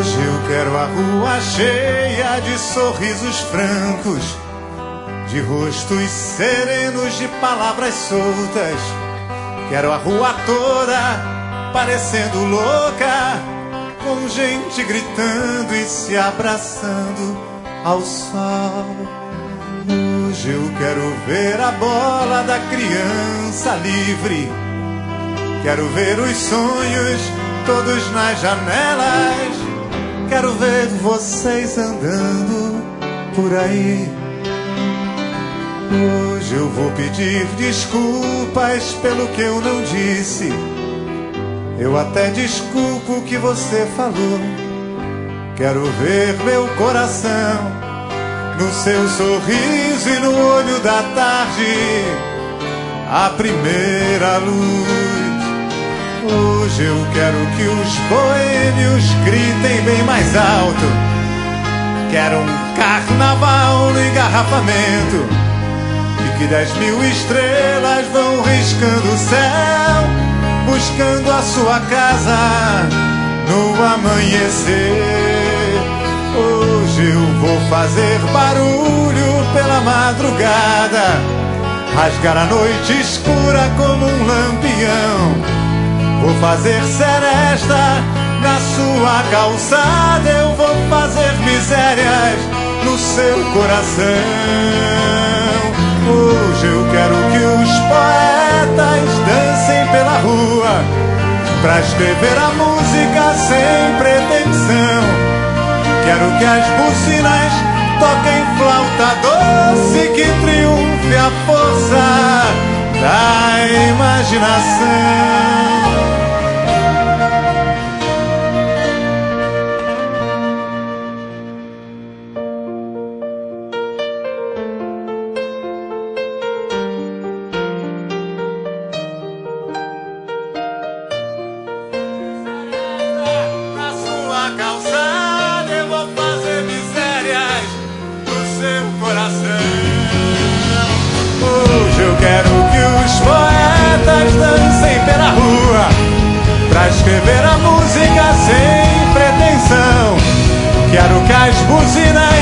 Hoje eu quero a rua cheia de sorrisos francos, de rostos serenos, de palavras soltas. Quero a rua toda parecendo louca, com gente gritando e se abraçando ao sol. Hoje eu quero ver a bola da criança livre, quero ver os sonhos todos nas janelas, quero ver vocês andando por aí. Hoje eu vou pedir desculpas pelo que eu não disse, eu até desculpo o que você falou. Quero ver meu coração no seu sorriso e no olho da tarde, a primeira luz. Hoje eu quero que os boêmios gritem bem mais alto, quero um carnaval no engarrafamento, e que 10.000 estrelas vão riscando o céu, buscando a sua casa no amanhecer. Hoje eu vou fazer barulho pela madrugada, rasgar a noite escura como um lampião. Vou fazer seresta na sua calçada, eu vou fazer misérias no seu coração. Hoje eu quero que os poetas dancem pela rua, pra escrever a música sem pretensão. Quero que as buzinas toquem flauta doce, que triunfe a força da imaginação. Hoje eu quero que os poetas dancem pela rua, pra escrever a música sem pretensão. Quero que as buzinas